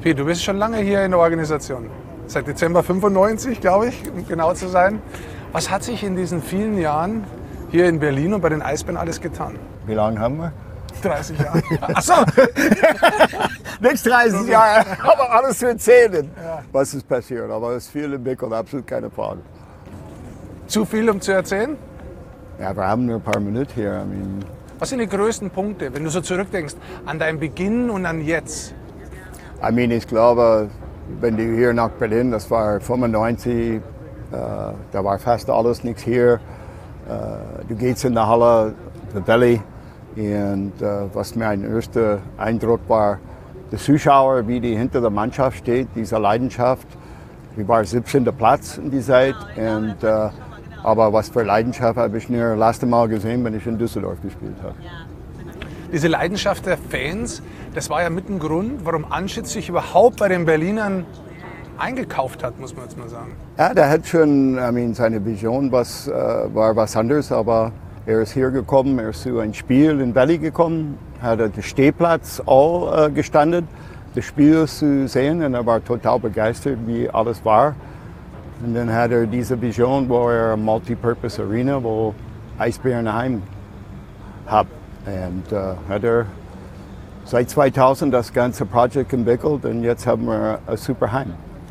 Piet, du bist schon lange hier in der Organisation. Seit Dezember 95, glaube ich, um genau zu sein. Was hat sich in diesen vielen Jahren hier in Berlin und bei den Eisbären alles getan? Wie lange haben wir? 30 Jahre. Ach so. Nicht 30 Jahre, aber alles zu erzählen, was ist passiert. Aber es ist viel entwickelt, absolut keine Frage. Zu viel, um zu erzählen? Ja, wir haben nur ein paar Minuten hier. Was sind die größten Punkte, wenn du so zurückdenkst, an deinen Beginn und an jetzt? Ich glaube, wenn du hier nach Berlin, das war 95, da war fast alles nichts hier. Du gehst in die Halle, the Valley, und was mein erster Eindruck war, die Zuschauer, wie die hinter der Mannschaft steht, diese Leidenschaft. Wir waren 17. Platz in dieser Zeit, aber was für Leidenschaft habe ich nur das letzte Mal gesehen, wenn ich in Düsseldorf gespielt habe. Diese Leidenschaft der Fans, das war ja mit ein Grund, warum Anschütz sich überhaupt bei den Berlinern eingekauft hat, muss man jetzt mal sagen. Ja, der hat schon, seine Vision war was anderes, aber er ist hier gekommen, er ist zu einem Spiel in Valley gekommen, hat den Stehplatz all gestanden, das Spiel zu sehen, und er war total begeistert, wie alles war. Und dann hat er diese Vision, wo er eine Multipurpose Arena, wo Eisbären heim hat. Und hat er seit 2000 das ganze Projekt entwickelt, und jetzt haben wir ein super Heim.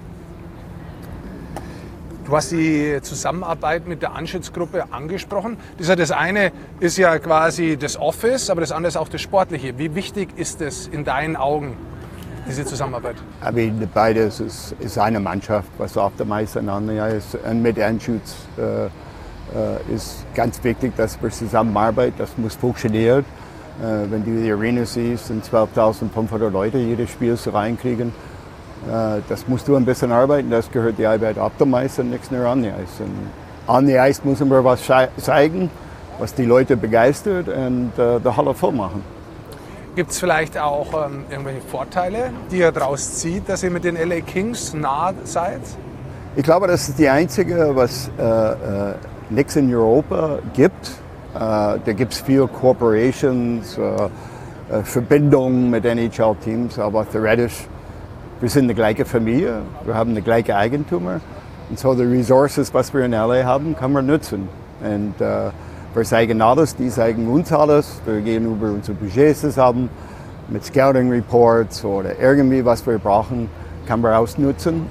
Du hast die Zusammenarbeit mit der Anschütz-Gruppe angesprochen. Das eine ist ja quasi das Office, aber das andere ist auch das Sportliche. Wie wichtig ist es in deinen Augen, diese Zusammenarbeit? Beides ist eine Mannschaft, was auf der Eis einander ist. Und mit Anschütz ist ganz wichtig, dass wir zusammenarbeiten. Das muss funktionieren. Wenn du die Arena siehst, sind 12.500 Leute jedes Spiel so reinkriegen. Das musst du ein bisschen arbeiten, das gehört die Arbeit ab dem Eis und nichts nur an die Eis. Und an die Eis müssen wir was zeigen, was die Leute begeistert, und die Halle voll machen. Gibt es vielleicht auch irgendwelche Vorteile, die ihr daraus zieht, dass ihr mit den LA Kings nah seid? Ich glaube, das ist die einzige, was nichts in Europa gibt. Da gibt es viele Corporations, Verbindungen mit NHL-Teams, aber theoretisch, wir sind die gleiche Familie, wir haben die gleiche Eigentümer, und so die Ressources, was wir in LA haben, kann man nutzen. Und wir zeigen alles, die zeigen uns alles. Wir gehen über unsere Budgets zusammen, mit Scouting Reports oder irgendwie, was wir brauchen, kann man ausnutzen.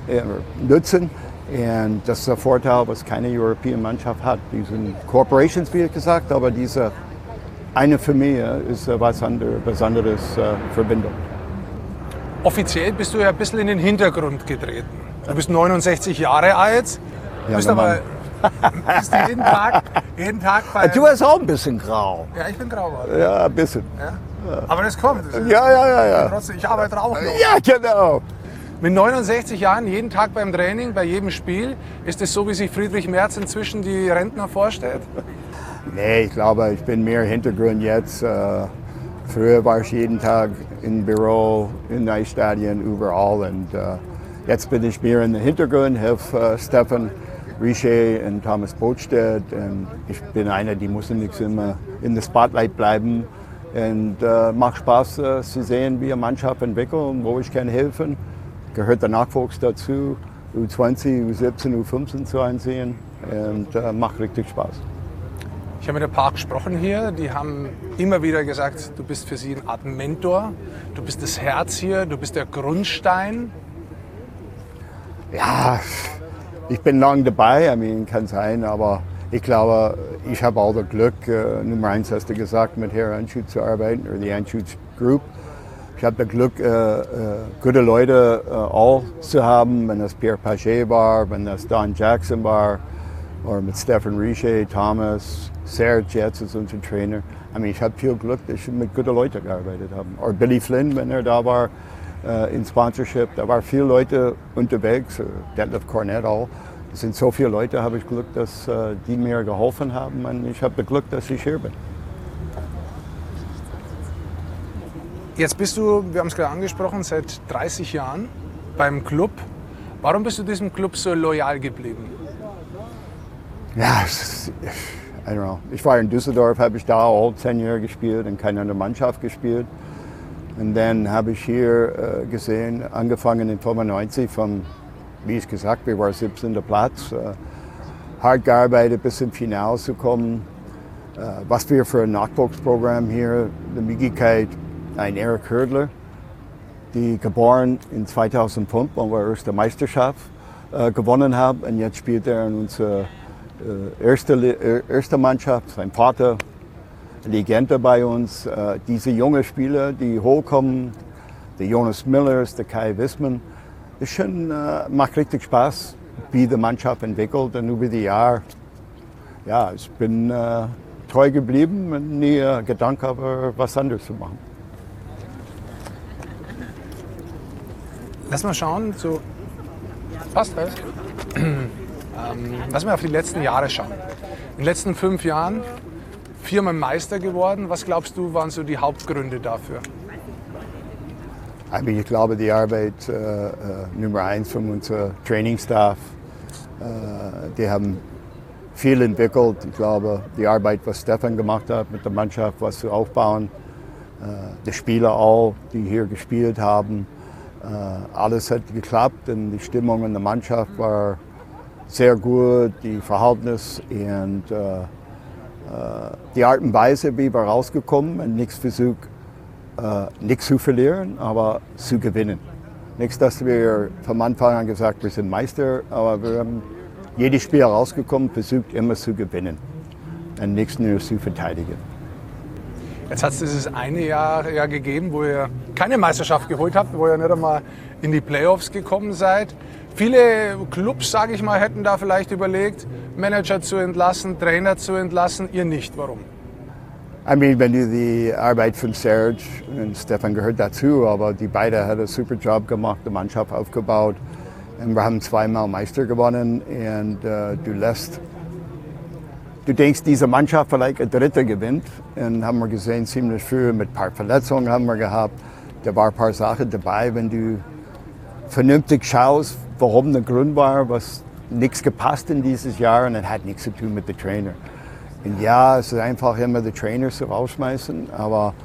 Und das ist ein Vorteil, was keine europäische Mannschaft hat. Die sind Corporations, wie gesagt, aber diese eine Familie ist was anderes Verbindung. Offiziell bist du ja ein bisschen in den Hintergrund getreten. Du bist 69 Jahre alt, Ja, bist aber bist jeden Tag bei... Du bist auch ein bisschen grau. Ja, ich bin grau geworden. Ja, ein bisschen. Ja? Aber das kommt. Ja. Trotzdem, ich arbeite auch noch. Ja, genau. Mit 69 Jahren, jeden Tag beim Training, bei jedem Spiel, ist es so, wie sich Friedrich Merz inzwischen die Rentner vorstellt? Nee, ich glaube, ich bin mehr Hintergrund jetzt. Früher war ich jeden Tag im Büro, in Eisstadien, überall. Und jetzt bin ich mehr in den Hintergrund, helfe Stefan Richer und Thomas Botstedt. Und ich bin einer, die muss nicht immer in der Spotlight bleiben. Und macht Spaß zu sehen, wie eine Mannschaft entwickelt und wo ich kann helfen. Gehört der Nachwuchs dazu, U20, U17, U15 zu einsehen. Und macht richtig Spaß. Ich habe mit ein paar gesprochen hier, die haben immer wieder gesagt, du bist für sie eine Art Mentor, du bist das Herz hier, du bist der Grundstein. Ja, ich bin lange dabei, kann sein, aber ich glaube, ich habe auch das Glück, Nummer 1 hast du gesagt, mit Herrn Anschütz zu arbeiten, oder die Anschütz Group. Ich habe das Glück, gute Leute auch zu haben, wenn das Pierre Paget war, wenn das Don Jackson war, oder mit Stefan Richer, Thomas, Serge jetzt ist unser Trainer. Ich habe viel Glück, dass ich mit guten Leuten gearbeitet habe. Oder Billy Flynn, wenn er da war, in Sponsorship, da waren viele Leute unterwegs, Detlef Cornett auch. Es sind so viele Leute, habe ich Glück, dass die mir geholfen haben, und ich habe das Glück, dass ich hier bin. Jetzt bist du, wir haben es gerade angesprochen, seit 30 Jahren beim Club. Warum bist du diesem Club so loyal geblieben? Ja, I don't know. Ich war in Düsseldorf, habe ich da all 10 Jahre gespielt und keine andere Mannschaft gespielt. Und dann habe ich hier gesehen, angefangen in 95 von, wie ich gesagt, wir waren 17. Platz, hart gearbeitet bis zum Finale zu kommen. Was wir für ein Nachwuchsprogramm hier, die Möglichkeit, ein Eric Hördler, die geboren in 2005, wo wir erste Meisterschaft gewonnen haben. Und jetzt spielt er in unserer erste Mannschaft. Sein Vater, Legende bei uns. Diese jungen Spieler, die hochkommen, der Jonas Millers, der Kai Wissmann, das schon, macht richtig Spaß, wie die Mannschaft entwickelt. Und über die Jahre, ja, ich bin treu geblieben und nie Gedanken habe, was anderes zu machen. Lass mal schauen, so passt das. Lass mal auf die letzten Jahre schauen. In den letzten 5 Jahren 4-mal Meister geworden. Was glaubst du, waren so die Hauptgründe dafür? Ich glaube, die Arbeit Nummer 1 von unserem Trainingsstaff, die haben viel entwickelt. Ich glaube, die Arbeit, was Stefan gemacht hat mit der Mannschaft, was zu aufbauen, die Spieler auch, die hier gespielt haben, alles hat geklappt und die Stimmung in der Mannschaft war sehr gut, die Verhältnis und die Art und Weise, wie wir rausgekommen und nichts versucht, nichts zu verlieren, aber zu gewinnen. Nichts, dass wir vom Anfang an gesagt, wir sind Meister, aber wir haben jedes Spiel rausgekommen, versucht immer zu gewinnen und nichts nur zu verteidigen. Jetzt hat es dieses eine Jahr ja gegeben, wo ihr keine Meisterschaft geholt habt, wo ihr nicht einmal in die Playoffs gekommen seid. Viele Clubs, sage ich mal, hätten da vielleicht überlegt, Manager zu entlassen, Trainer zu entlassen. Ihr nicht. Warum? Wenn du die Arbeit von Serge und Stefan gehört dazu, aber die beiden haben einen super Job gemacht, die Mannschaft aufgebaut. Und wir haben 2-mal Meister gewonnen und du denkst, diese Mannschaft vielleicht ein Dritter gewinnt. Und haben wir gesehen, ziemlich früh mit ein paar Verletzungen haben wir gehabt. Da waren ein paar Sachen dabei, wenn du vernünftig schaust, warum der Grund war, was nichts gepasst in dieses Jahr und das hat nichts zu tun mit dem Trainer. Und ja, es ist einfach immer die Trainer zu rausschmeißen, aber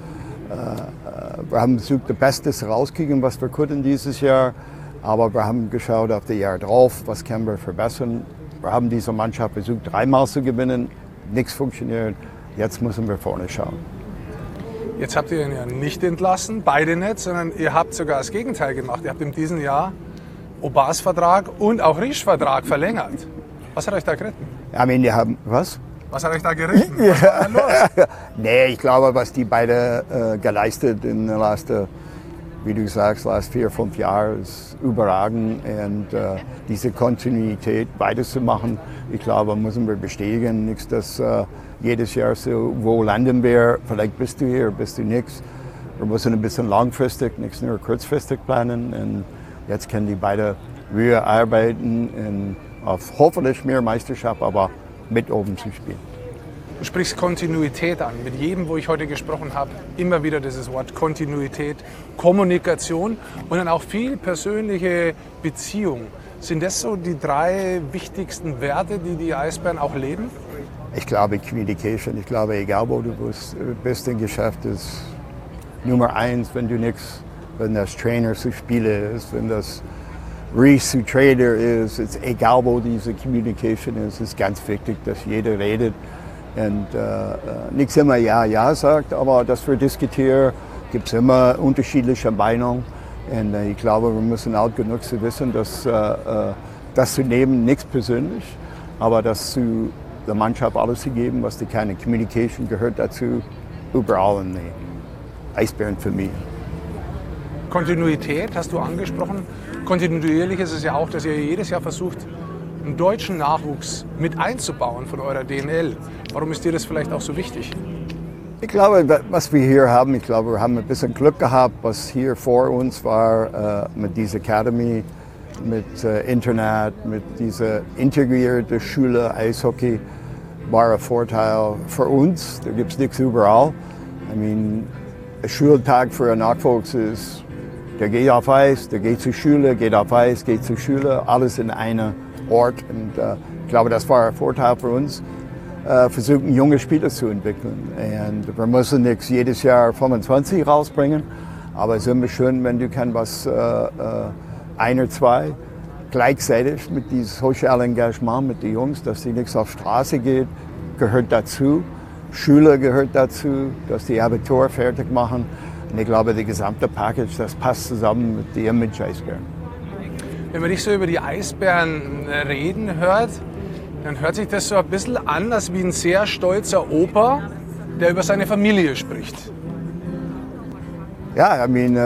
wir haben versucht, das Beste rauszukriegen, was wir konnten dieses Jahr. Aber wir haben geschaut auf das Jahr drauf, was können wir verbessern. Wir haben diese Mannschaft versucht, 3-mal zu gewinnen, nichts funktioniert. Jetzt müssen wir vorne schauen. Jetzt habt ihr ihn ja nicht entlassen, beide nicht, sondern ihr habt sogar das Gegenteil gemacht. Ihr habt in diesem Jahr Obas Vertrag und auch Riesch Vertrag verlängert. Was hat euch da geritten? Die haben, was? Was hat euch da geritten? Was war da los? Nee, ich glaube, was die beide geleistet in den letzten, wie du sagst, letzten 4-5 Jahren ist überragend. Und diese Kontinuität weiterzumachen, ich glaube, müssen wir bestätigen. Nichts, dass jedes Jahr so, wo landen wir, vielleicht bist du hier, bist du nichts. Wir müssen ein bisschen langfristig, nichts nur kurzfristig planen. Und jetzt können die beide wieder arbeiten und auf hoffentlich mehr Meisterschaft, aber mit oben zu spielen. Du sprichst Kontinuität an. Mit jedem, wo ich heute gesprochen habe, immer wieder dieses Wort Kontinuität, Kommunikation und dann auch viel persönliche Beziehung. Sind das so die 3 wichtigsten Werte, die die Eisbären auch leben? Ich glaube, Communication. Ich glaube, egal wo du bist im Geschäft, ist Nummer 1, wenn du nichts, wenn das Trainer zu Spieler ist, wenn das Reese zu Trader ist, ist egal wo diese Communication ist, ist ganz wichtig, dass jeder redet und nichts immer Ja sagt, aber dass wir diskutieren, gibt es immer unterschiedliche Meinungen und ich glaube, wir müssen alt genug zu wissen, dass das zu nehmen, nichts persönlich, aber das zu der Mannschaft alles zu geben, was die keine Communication gehört dazu, überall in der Eisbärenfamilie. Kontinuität hast du angesprochen. Kontinuierlich ist es ja auch, dass ihr jedes Jahr versucht, einen deutschen Nachwuchs mit einzubauen von eurer DNL. Warum ist dir das vielleicht auch so wichtig? Ich glaube, was wir hier haben, wir haben ein bisschen Glück gehabt, was hier vor uns war mit dieser Academy, mit Internet, mit dieser integrierten Schule, Eishockey, war ein Vorteil für uns. Da gibt es nichts überall. Ein Schultag für einen Nachwuchs ist, der geht auf Eis, der geht zur Schule, geht auf Eis, geht zur Schule, alles in einem Ort. Und ich glaube, das war ein Vorteil für uns, versuchen junge Spieler zu entwickeln. Und wir müssen nicht jedes Jahr 25 rausbringen, Aber es ist immer schön, wenn du kann was ein oder zwei gleichzeitig mit diesem sozialen Engagement mit den Jungs, dass sie nichts auf die Straße geht, gehört dazu. Schule gehört dazu, dass die Abitur fertig machen. Und ich glaube, das gesamte Package, das passt zusammen mit dem Image Eisbären. Wenn man dich so über die Eisbären reden hört, dann hört sich das so ein bisschen an, als wie ein sehr stolzer Opa, der über seine Familie spricht. Ja,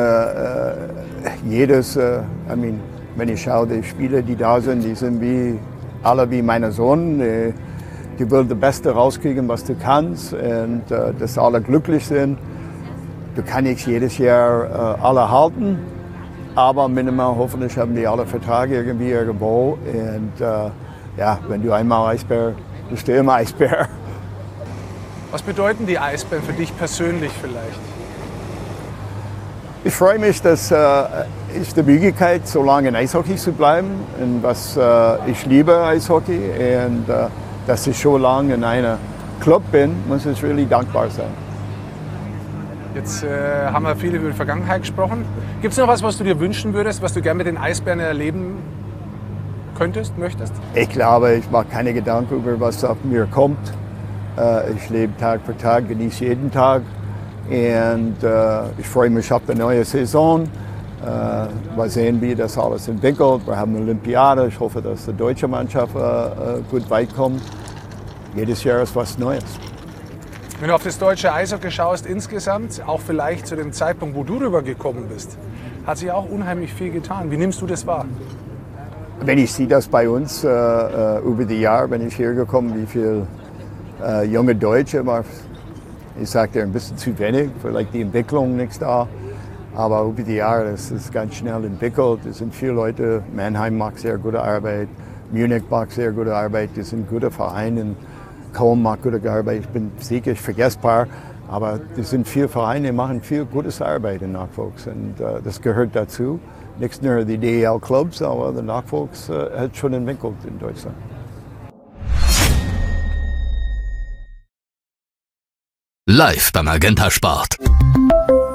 wenn ich schaue, die Spieler, die da sind, die sind alle wie mein Sohn. Die wollen das Beste rauskriegen, was du kannst, und dass alle glücklich sind. Du kannst nicht jedes Jahr alle halten, aber minimal hoffentlich haben die alle Verträge irgendwie irgendwo. Und ja, wenn du einmal Eisbär, bist du immer Eisbär. Was bedeuten die Eisbären für dich persönlich vielleicht? Ich freue mich, dass ich die Möglichkeit, so lange in Eishockey zu bleiben. Und ich liebe Eishockey. Und dass ich so lange in einem Club bin, muss ich wirklich dankbar sein. Jetzt haben wir viel über die Vergangenheit gesprochen. Gibt es noch was du dir wünschen würdest, was du gerne mit den Eisbären erleben könntest, möchtest? Ich glaube, ich mache keine Gedanken über was auf mir kommt. Ich lebe Tag für Tag, genieße jeden Tag. Und ich freue mich auf die neue Saison. Mal sehen, wie das alles entwickelt. Wir haben eine Olympiade. Ich hoffe, dass die deutsche Mannschaft gut weit kommt. Jedes Jahr ist was Neues. Wenn du auf das deutsche Eishockey schaust insgesamt, auch vielleicht zu dem Zeitpunkt, wo du rübergekommen bist, hat sich auch unheimlich viel getan. Wie nimmst du das wahr? Wenn ich sehe das bei uns über die Jahre, wenn ich hier gekommen, wie viele junge Deutsche, ich sagte ein bisschen zu wenig, vielleicht die Entwicklung nicht da. Aber über die Jahre ist es ganz schnell entwickelt. Es sind viele Leute, Mannheim macht sehr gute Arbeit, Munich macht sehr gute Arbeit, das sind gute Vereine. Köln macht gute Arbeit, ich bin sicher vergessbar, aber es sind viele Vereine, die machen viel gutes Arbeit in Nachwuchs und das gehört dazu. Nicht nur die DEL-Clubs, aber der Nachwuchs hat schon entwickelt in Deutschland. Live beim Magenta Sport.